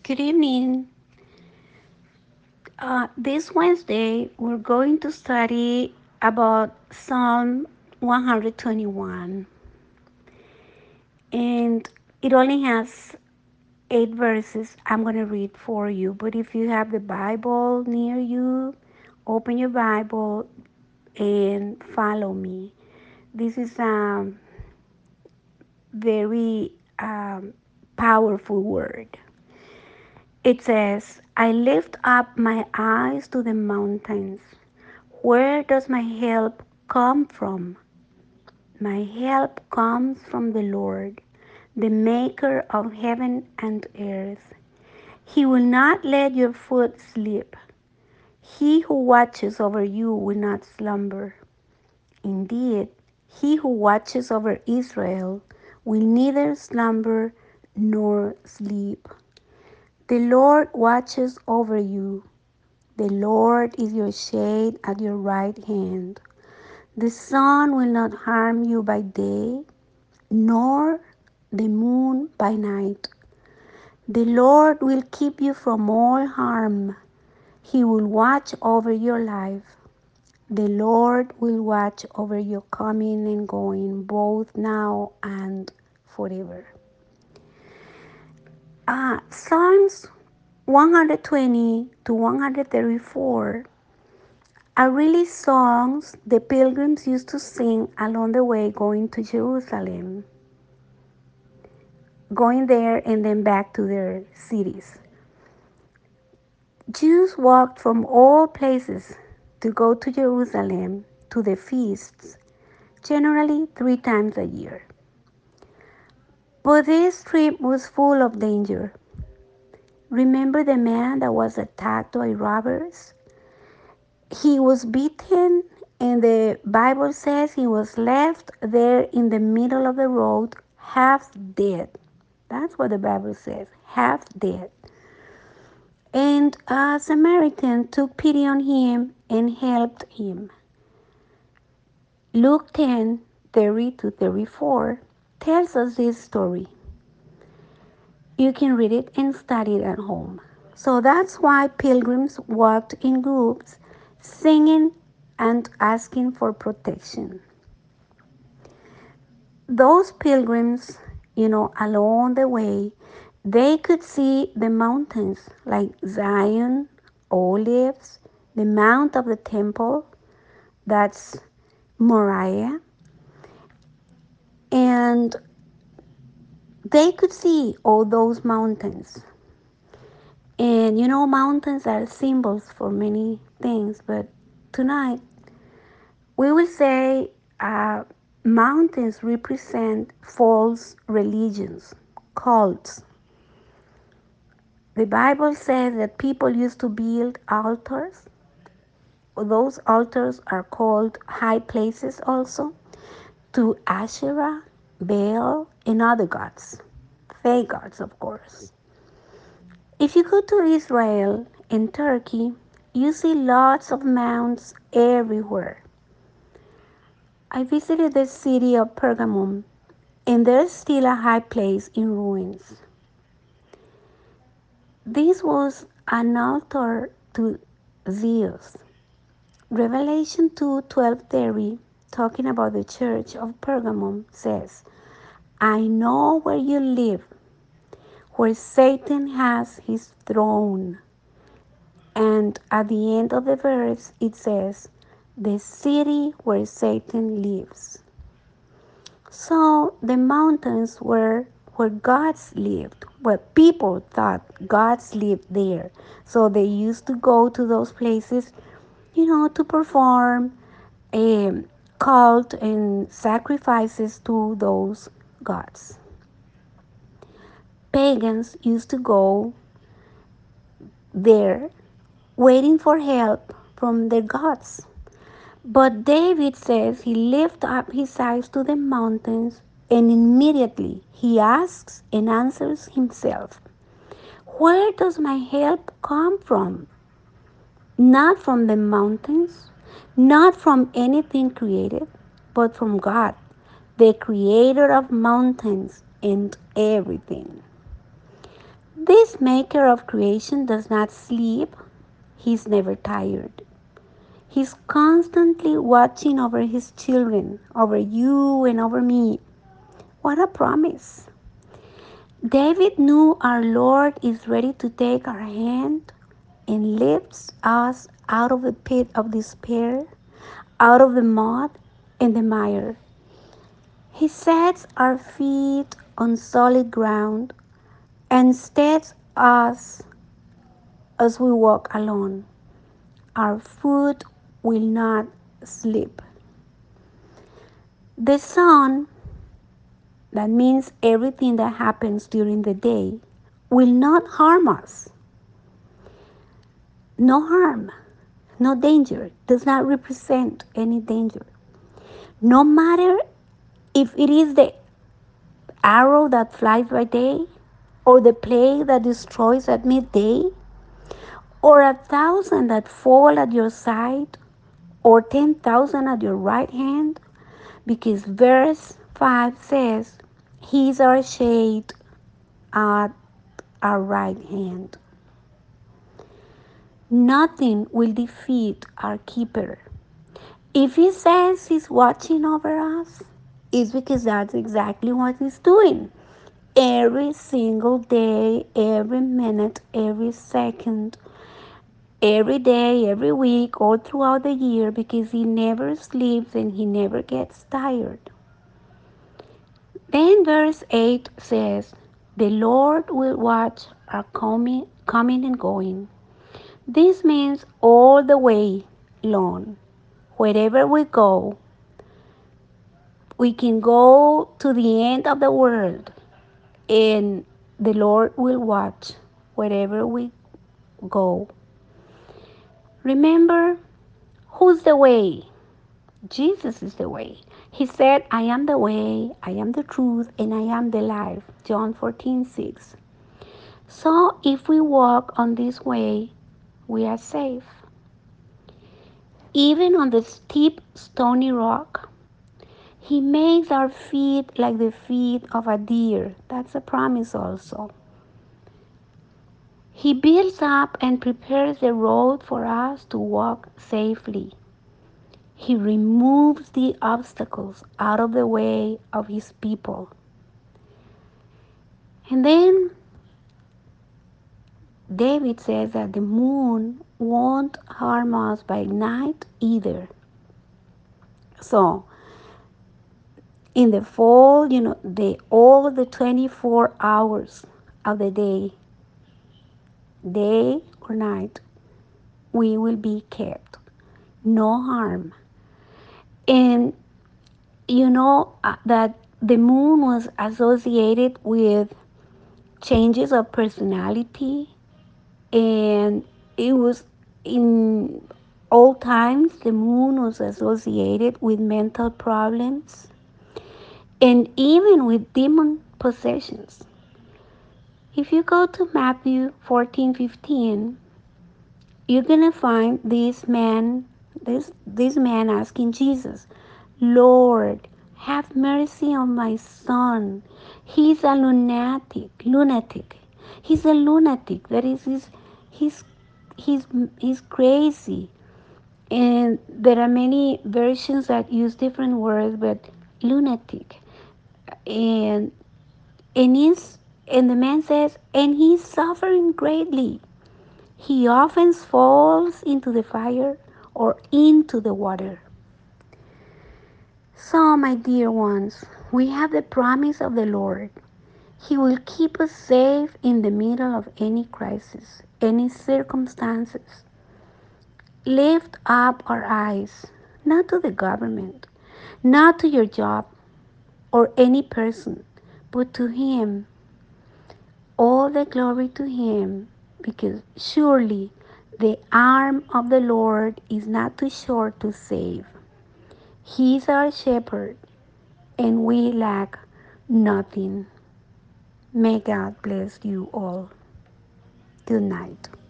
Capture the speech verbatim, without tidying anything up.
Good evening. Uh, this Wednesday, we're going to study about Psalm one twenty-one. And it only has eight verses. I'm going to read for you. But if you have the Bible near you, open your Bible and follow me. This is a very um, powerful word. It says, I lift up my eyes to the mountains. Where does my help come from? My help comes from the Lord, the maker of heaven and earth. He will not let your foot slip. He who watches over you will not slumber. Indeed, he who watches over Israel will neither slumber nor sleep. The Lord watches over you. The Lord is your shade at your right hand. The sun will not harm you by day, nor the moon by night. The Lord will keep you from all harm. He will watch over your life. The Lord will watch over your coming and going, both now and forever. Uh, Psalms one twenty to one thirty-four are really songs the pilgrims used to sing along the way going to Jerusalem, going there and then back to their cities. Jews walked from all places to go to Jerusalem to the feasts, generally three times a year. But this trip was full of danger. Remember the man that was attacked by robbers? He was beaten, and the Bible says he was left there in the middle of the road, half dead. That's what the Bible says, half dead. And a Samaritan took pity on him and helped him. Luke ten thirty to thirty-four tells us this story. You can read it and study it at home. So that's why pilgrims walked in groups, singing and asking for protection. Those pilgrims, you know, along the way, they could see the mountains like Zion, Olives, the Mount of the Temple, that's Moriah, and they could see all those mountains. And you know, mountains are symbols for many things, but tonight we will say uh, mountains represent false religions, cults. The Bible says that people used to build altars. Those altars are called high places also, to Asherah, Baal, and other gods. Fake gods, of course. If you go to Israel and Turkey, you see lots of mounds everywhere. I visited the city of Pergamum, and there's still a high place in ruins. This was an altar to Zeus. Revelation two twelve thirty, talking about the church of Pergamum, says, I know where you live, where Satan has his throne. And at the end of the verse, it says, the city where Satan lives. So the mountains were where gods lived, where people thought gods lived there. So they used to go to those places, you know, to perform a cult and sacrifices to those gods. Pagans used to go there waiting for help from their gods. But David says he lifted up his eyes to the mountains, and immediately he asks and answers himself, where does my help come from? Not from the mountains, not from anything created, but from God, the creator of mountains and everything. This maker of creation does not sleep, he's never tired. He's constantly watching over his children, over you and over me. What a promise! David knew our Lord is ready to take our hand and lifts us out of the pit of despair, out of the mud and the mire. He sets our feet on solid ground and steadies us as we walk alone. Our foot will not slip. The sun, that means everything that happens during the day, will not harm us. No harm, no danger, does not represent any danger. No matter if it is the arrow that flies by day, or the plague that destroys at midday, or a thousand that fall at your side, or ten thousand at your right hand, because verse five says, He is our shade at our right hand. Nothing will defeat our keeper. If he says he's watching over us, it's because that's exactly what he's doing. Every single day, every minute, every second, every day, every week, all throughout the year, because he never sleeps and he never gets tired. Then verse eight says, The Lord will watch our coming, coming and going. This means all the way long. Wherever we go, we can go to the end of the world and the Lord will watch wherever we go. Remember, who's the way? Jesus is the way. He said, I am the way, I am the truth, and I am the life. John fourteen six. So if we walk on this way, we are safe. Even on the steep stony rock, He makes our feet like the feet of a deer. That's a promise also. He builds up and prepares the road for us to walk safely. He removes the obstacles out of the way of His people. And then David says that the moon won't harm us by night either. So, in the fall, you know, the all the twenty-four hours of the day, day or night, we will be kept. No harm. And you know uh, that the moon was associated with changes of personality, and it was in old times the moon was associated with mental problems and even with demon possessions. If you go to Matthew fourteen fifteen, you're gonna find this man, this this man asking Jesus, Lord, have mercy on my son. He's a lunatic, lunatic. He's a lunatic. That is, he's he's he's he's crazy. And there are many versions that use different words, but lunatic. And and he's and the man says, and he's suffering greatly. He often falls into the fire or into the water. So, my dear ones, we have the promise of the Lord. He will keep us safe in the middle of any crisis, any circumstances. Lift up our eyes, not to the government, not to your job or any person, but to Him. All the glory to Him, because surely the arm of the Lord is not too short to save. He is our shepherd, and we lack nothing. May God bless you all. Good night.